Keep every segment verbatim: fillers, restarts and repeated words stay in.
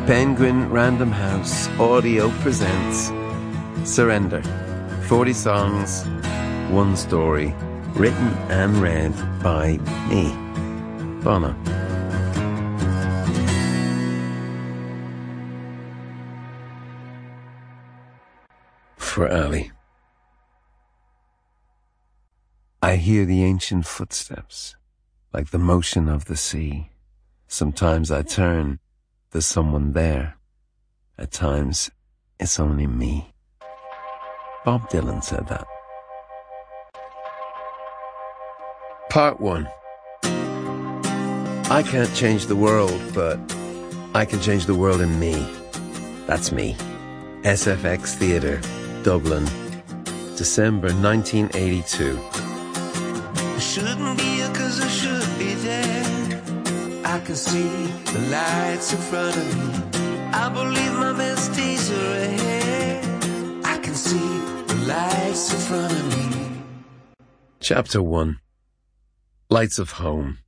Penguin Random House Audio presents Surrender. forty songs, one story, written and read by me, Bono. For Ali. I hear the ancient footsteps, like the motion of the sea. Sometimes I turn, there's someone there. At times, it's only me. Bob Dylan said that. Part one. I can't change the world, but I can change the world in me. That's me. S F X Theatre, Dublin, December nineteen eighty-two. I shouldn't be here 'cause I should be there. I can see the lights in front of me. I believe my best days are ahead. I can see the lights in front of me. Chapter one. Lights of Home.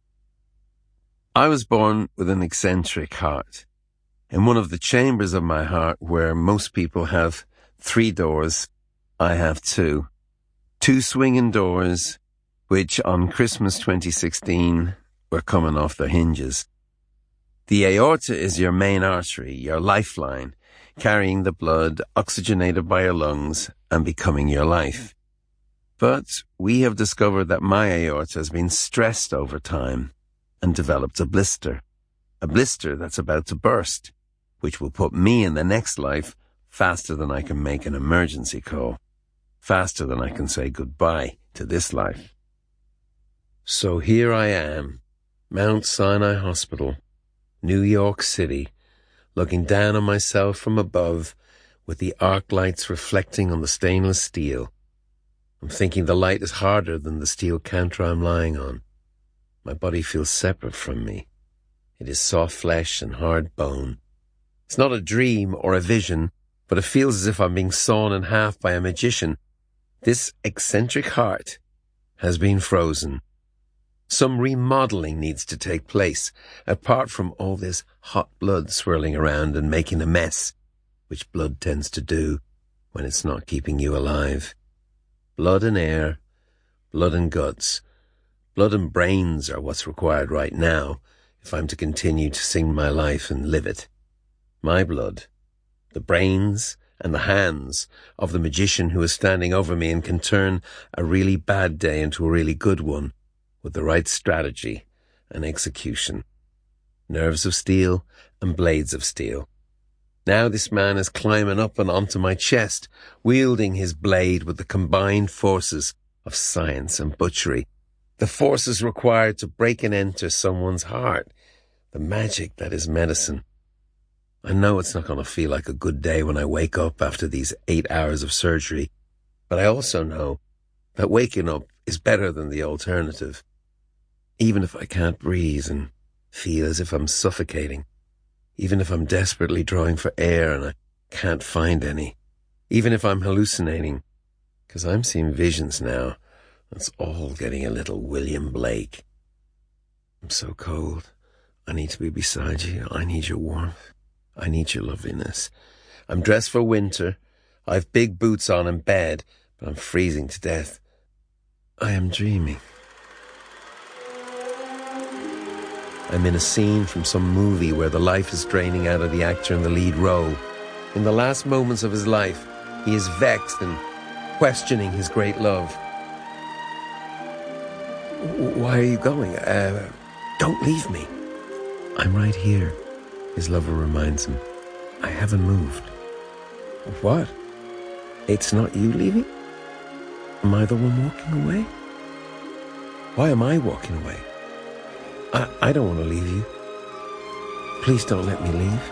I was born with an eccentric heart. In one of the chambers of my heart, where most people have three doors, I have two. Two swinging doors, which on Christmas twenty sixteen were coming off their hinges. The aorta is your main artery, your lifeline, carrying the blood, oxygenated by your lungs, and becoming your life. But we have discovered that my aorta has been stressed over time and developed a blister. A blister that's about to burst, which will put me in the next life faster than I can make an emergency call, faster than I can say goodbye to this life. So here I am, Mount Sinai Hospital, New York City, looking down on myself from above with the arc lights reflecting on the stainless steel. I'm thinking the light is harder than the steel counter I'm lying on. My body feels separate from me. It is soft flesh and hard bone. It's not a dream or a vision, but it feels as if I'm being sawn in half by a magician. This eccentric heart has been frozen. Some remodeling needs to take place, apart from all this hot blood swirling around and making a mess, which blood tends to do when it's not keeping you alive. Blood and air, blood and guts, blood and brains are what's required right now if I'm to continue to sing my life and live it. My blood, the brains and the hands of the magician who is standing over me and can turn a really bad day into a really good one with the right strategy and execution. Nerves of steel and blades of steel. Now this man is climbing up and onto my chest, wielding his blade with the combined forces of science and butchery. The forces required to break and enter someone's heart. The magic that is medicine. I know it's not going to feel like a good day when I wake up after these eight hours of surgery, but I also know that waking up is better than the alternative. Even if I can't breathe and feel as if I'm suffocating, even if I'm desperately drawing for air and I can't find any, even if I'm hallucinating, because I'm seeing visions now, it's all getting a little William Blake. I'm so cold. I need to be beside you. I need your warmth. I need your loveliness. I'm dressed for winter. I've big boots on in bed, but I'm freezing to death. I am dreaming. I'm in a scene from some movie where the life is draining out of the actor in the lead role. In the last moments of his life, he is vexed and questioning his great love. Why are you going? Uh, don't leave me. I'm right here, his lover reminds him. I haven't moved. What? It's not you leaving? Am I the one walking away? Why am I walking away? I, I don't want to leave you. Please don't let me leave.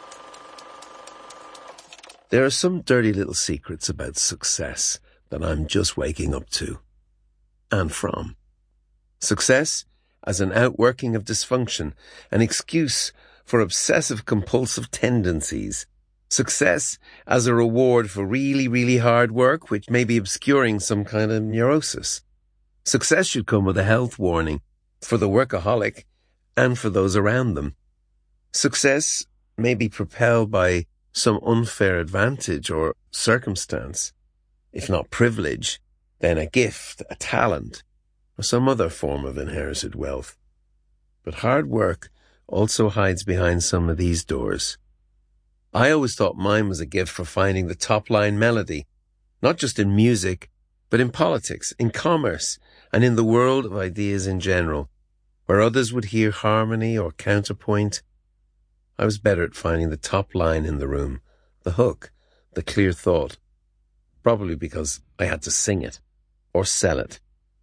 There are some dirty little secrets about success that I'm just waking up to. And from. Success as an outworking of dysfunction, an excuse for obsessive-compulsive tendencies. Success as a reward for really, really hard work, which may be obscuring some kind of neurosis. Success should come with a health warning for the workaholic and for those around them. Success maybe propelled by some unfair advantage or circumstance, if not privilege, then a gift, a talent, or some other form of inherited wealth. But hard work also hides behind some of these doors. I always thought mine was a gift for finding the top-line melody, not just in music, but in politics, in commerce, and in the world of ideas in general. Where others would hear harmony or counterpoint, I was better at finding the top line in the room, the hook, the clear thought, probably because I had to sing it or sell it.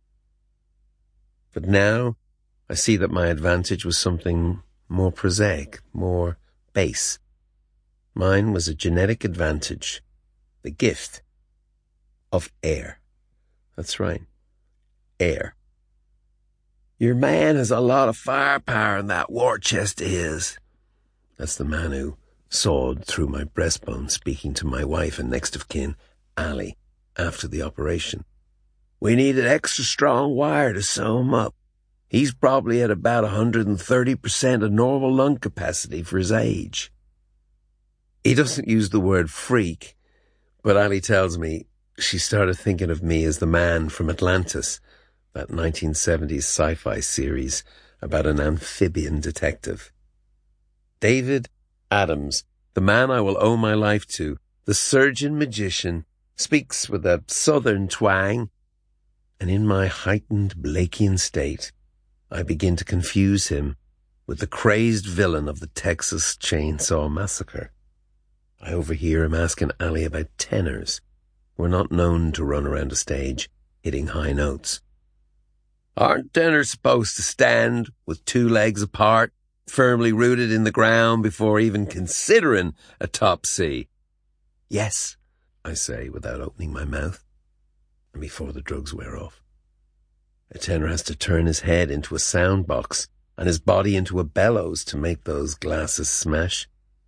But now I see that my advantage was something more prosaic, more base. Mine was a genetic advantage, the gift of air. That's right, air. Your man has a lot of firepower in that war chest of his. That's the man who sawed through my breastbone speaking to my wife and next of kin, Ali, after the operation. We needed extra strong wire to sew him up. He's probably at about one hundred thirty percent of normal lung capacity for his age. He doesn't use the word freak, but Ali tells me she started thinking of me as the man from Atlantis, that nineteen seventies sci-fi series about an amphibian detective. David Adams, the man I will owe my life to, the surgeon magician, speaks with a southern twang, and in my heightened Blakean state, I begin to confuse him with the crazed villain of the Texas Chainsaw Massacre. I overhear him asking Ali about tenors, who are not known to run around a stage hitting high notes. Aren't tenors supposed to stand with two legs apart, firmly rooted in the ground before even considering a top C? Yes, I say without opening my mouth, and before the drugs wear off. A tenor has to turn his head into a sound box and his body into a bellows to make those glasses smash.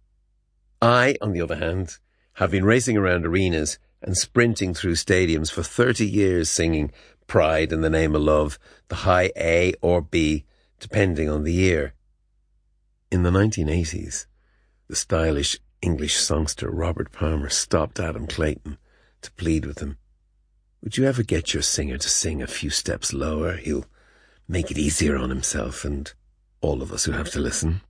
I, on the other hand, have been racing around arenas and sprinting through stadiums for thirty years singing Pride in the Name of Love, the high A or B, depending on the year. In the nineteen eighties, the stylish English songster Robert Palmer stopped Adam Clayton to plead with him. Would you ever get your singer to sing a few steps lower? He'll make it easier on himself and all of us who have to listen.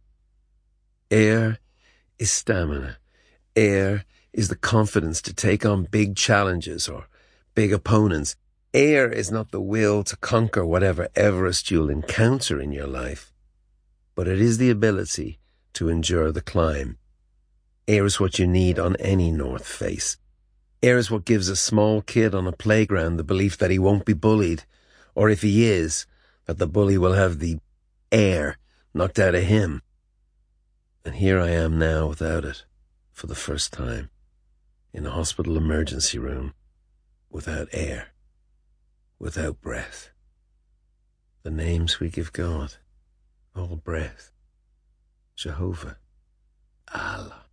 Air is stamina. Air is the confidence to take on big challenges or big opponents. Air is not the will to conquer whatever Everest you'll encounter in your life, but it is the ability to endure the climb. Air is what you need on any north face. Air is what gives a small kid on a playground the belief that he won't be bullied, or if he is, that the bully will have the air knocked out of him. And here I am now without it, for the first time, in a hospital emergency room, without air, without breath. The names we give God, all breath. Jehovah, Allah,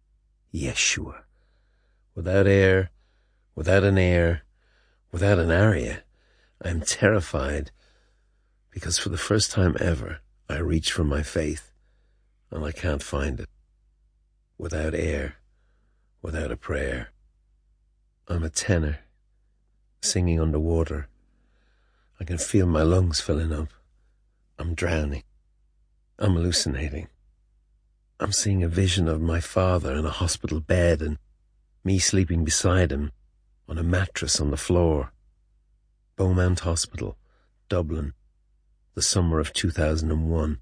Yeshua. Without air, without an air, without an aria, I am terrified because for the first time ever, I reach for my faith and I can't find it. Without air, without a prayer, I'm a tenor, singing underwater. I can feel my lungs filling up. I'm drowning. I'm hallucinating. I'm seeing a vision of my father in a hospital bed and me sleeping beside him on a mattress on the floor. Beaumont Hospital, Dublin, the summer of two thousand one.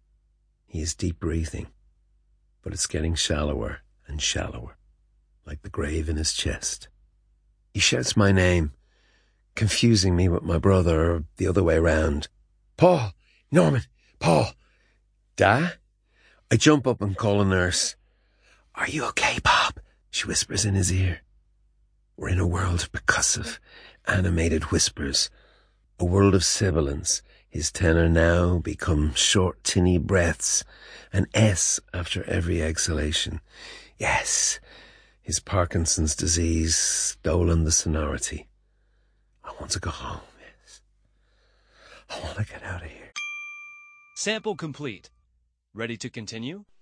He is deep breathing, but it's getting shallower and shallower, like the grave in his chest. He shouts my name, confusing me with my brother or the other way round. Paul! Norman! Paul! Da? I jump up and call a nurse. Are you okay, Bob? She whispers in his ear. We're in a world of percussive, animated whispers, a world of sibilance. His tenor now becomes short, tinny breaths, an S after every exhalation. Yes, his Parkinson's disease stolen the sonority. I want to go home, yes. I want to get out of here. Sample complete. Ready to continue?